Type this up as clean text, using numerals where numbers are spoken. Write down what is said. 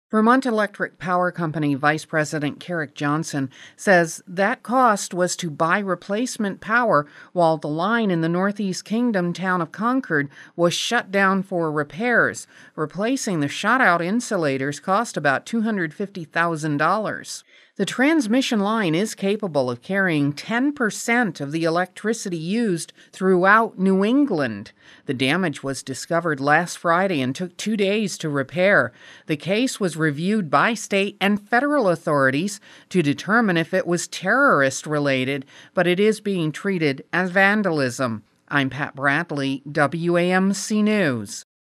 Vermont Electric Power Company Vice President Carrick Johnson says that cost was to buy replacement power while the line in the Northeast Kingdom town of Concord was shut down for repairs. Replacing the shut-out insulators cost about $250,000. The transmission line is capable of carrying 10% of the electricity used throughout New England. The damage was discovered last Friday and took 2 days to repair. The case was reviewed by state and federal authorities to determine if it was terrorist-related, but it is being treated as vandalism. I'm Pat Bradley, WAMC News.